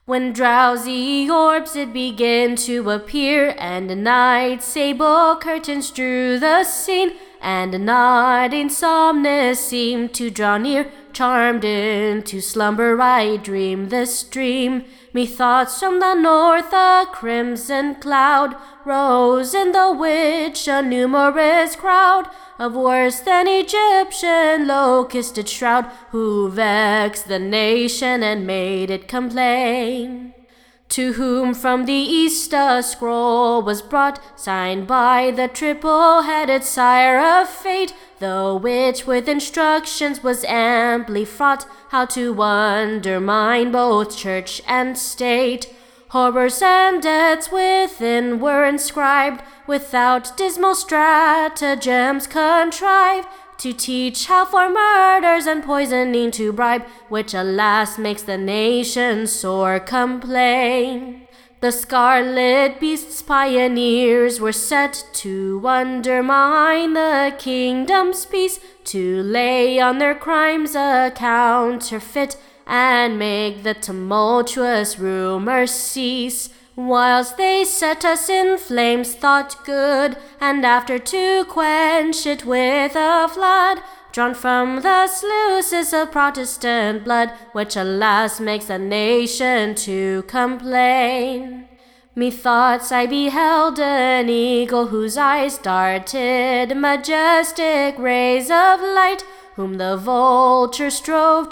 When drowsy orbs did begin to appear, and night's sable curtains drew the scene, and a nodding somnus seemed to draw near, charmed into slumber I dreamed this dream. Methoughts from the north a crimson cloud rose, in the which a numerous crowd of worse than Egyptian locust did shroud, who vexed the nation and made it complain. To whom from the east a scroll was brought, signed by the triple-headed sire of fate, the which with instructions was amply fraught, how to undermine both church and state. Horrors and deaths within were inscribed, without dismal stratagems contrived, to teach how for murders and poisoning to bribe, which alas makes the nation sore complain. The Scarlet Beast's pioneers were set to undermine the kingdom's peace, to lay on their crimes a counterfeit, and make the tumultuous rumor cease. Whilst they set us in flames, thought good, and after to quench it with a flood, drawn from the sluices of Protestant blood, which alas makes the nation to complain. Methoughts I beheld an eagle whose eyes darted majestic rays of light, whom the vulture strove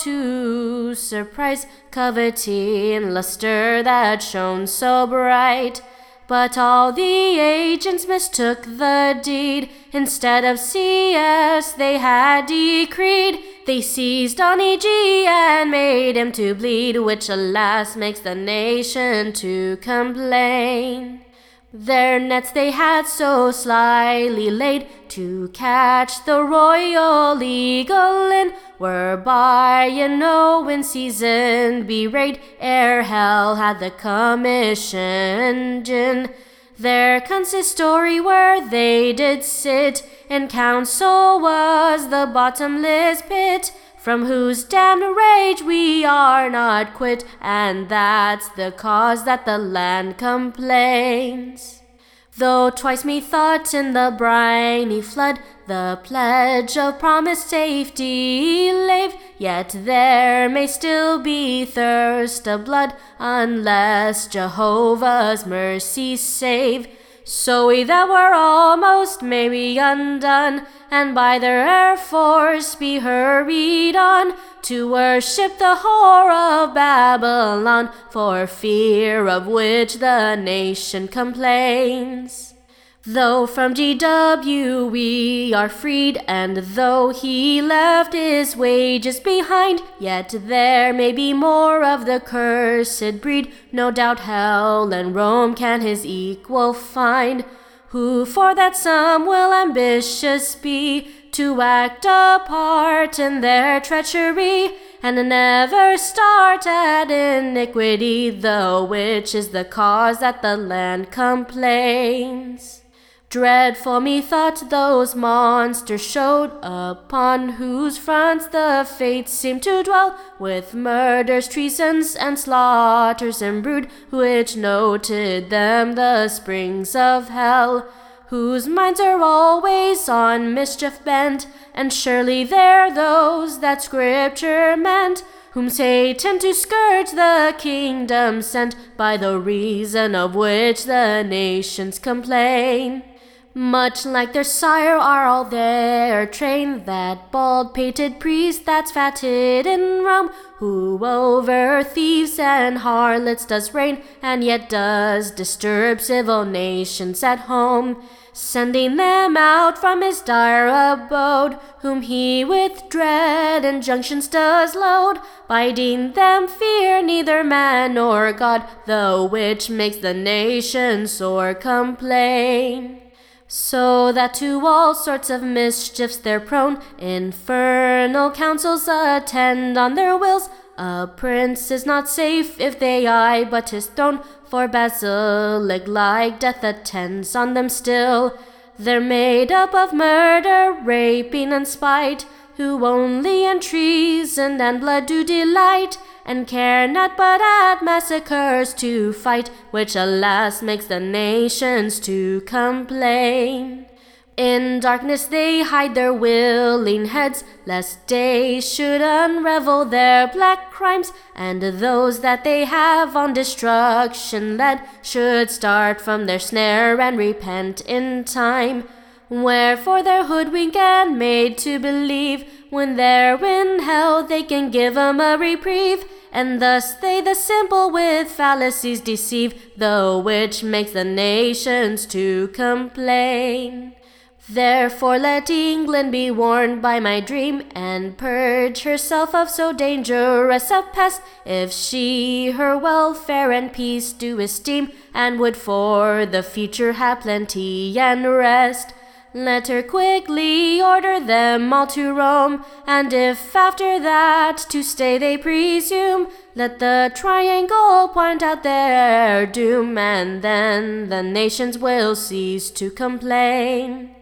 to surprise, coveting lustre that shone so bright. But all the agents mistook the deed, instead of CS they had decreed. They seized on EG and made him to bleed, which alas makes the nation to complain. Their nets they had so slyly laid, to catch the royal eagle in, whereby in no in-season bewrayed, ere hell had the commissioned in. Their consistory where they did sit, in council was the bottomless pit, from whose damned rage we are not quit, and that's the cause that the land complains. Though twice methought in the briny flood the pledge of promised safety lave, yet there may still be thirst of blood, unless Jehovah's mercy save. So we that were almost may be undone, and by their force be hurried on, to worship the whore of Babylon, for fear of which the nation complains. Though from GW we are freed, and though he left his wages behind, yet there may be more of the cursed breed. No doubt hell and Rome can his equal find, who for that some will ambitious be, to act a part in their treachery, and never start at iniquity, the which is the cause that the land complains. Dreadful methought those monsters showed, upon whose fronts the fates seem to dwell, with murders, treasons, and slaughters imbrued, which noted them the springs of hell, whose minds are always on mischief bent, and surely they're those that Scripture meant, whom Satan to scourge the kingdom sent, by the reason of which the nations complain. Much like their sire are all their train, that bald-pated priest that's fatted in Rome, who over thieves and harlots does reign, and yet does disturb civil nations at home, sending them out from his dire abode, whom he with dread injunctions does load, bidding them fear neither man nor God, the which makes the nation sore complain. So that to all sorts of mischiefs they're prone, infernal councils attend on their wills. A prince is not safe if they eye but his throne, for basilic-like death attends on them still. They're made up of murder, raping, and spite, who only in treason and blood do delight, and care not but at massacres to fight, which alas makes the nations to complain. In darkness they hide their willing heads, lest day should unravel their black crimes, and those that they have on destruction led should start from their snare and repent in time. Wherefore they're hoodwinked and made to believe, when they're in hell they can give 'em a reprieve, and thus they the simple with fallacies deceive, the which makes the nations to complain. Therefore let England be warned by my dream, and purge herself of so dangerous a pest, if she her welfare and peace do esteem, and would for the future have plenty and rest. Let her quickly order them all to Rome, and if after that to stay they presume, let the triangle point out their doom, and then the nations will cease to complain.